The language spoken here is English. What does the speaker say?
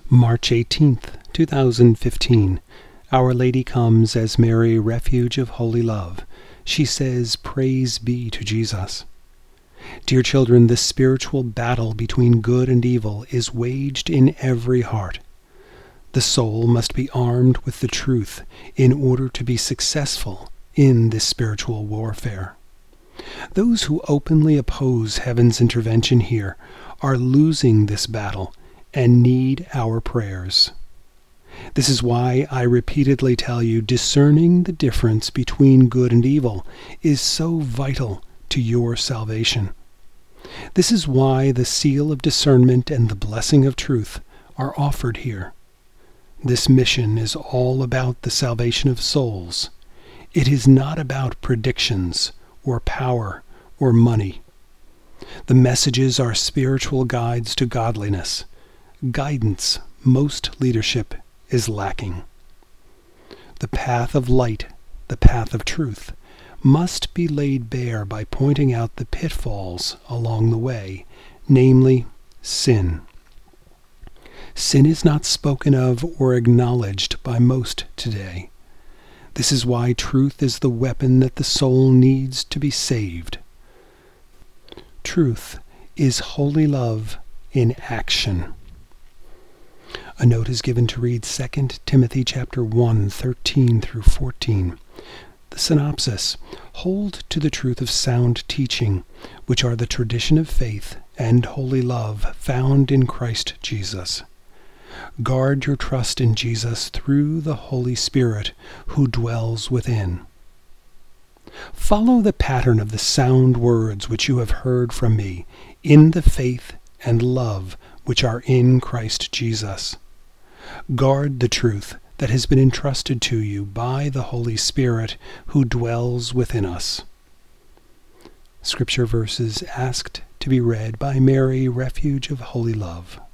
March 18th, 2015. Our Lady comes as Mary, refuge of holy love. She says, "Praise be to Jesus." Dear children, the spiritual battle between good and evil is waged in every heart. The soul must be armed with the truth in order to be successful in this spiritual warfare. Those who openly oppose heaven's intervention here are losing this battle and need our prayers. This is why I repeatedly tell you discerning the difference between good and evil is so vital to your salvation. This is why the seal of discernment and the blessing of truth are offered here. This mission is all about the salvation of souls. It is not about predictions or power or money. The messages are spiritual guides to godliness. Guidance most leadership is lacking. The path of light, the path of truth, must be laid bare by pointing out the pitfalls along the way, namely sin. Sin is not spoken of or acknowledged by most today. This is why truth is the weapon that the soul needs to be saved. Truth is holy love in action. A note is given to read 2 Timothy chapter 1, 13 through 14. The synopsis: hold to the truth of sound teaching, which are the tradition of faith and holy love found in Christ Jesus. Guard your trust in Jesus through the Holy Spirit who dwells within. Follow the pattern of the sound words which you have heard from me in the faith and love which are in Christ Jesus. Guard the truth that has been entrusted to you by the Holy Spirit who dwells within us. Scripture verses asked to be read by Mary, refuge of holy love.